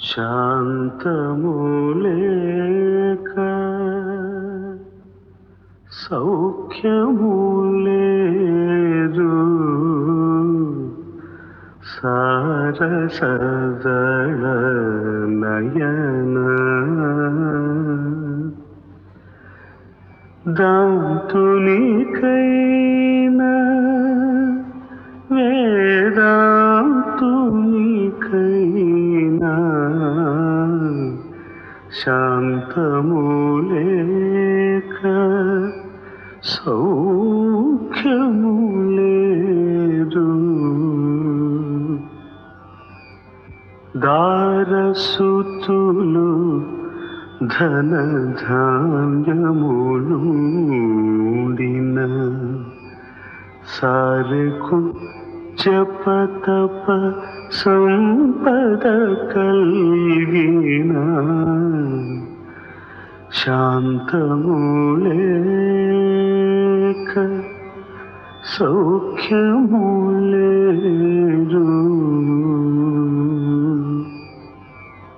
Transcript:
శాంతము లేక సౌఖ్యము లేదు, సారసదళ నయన దాంతునికైనా వేదాంతునికైనా శాంతము లేక సౌఖ్యము లేదు. దారసుతులు ధనధాన్యములుండిన సారెకు జపతప సంపద కలిగిన శాంతము లేక సౌఖ్యము లేదు.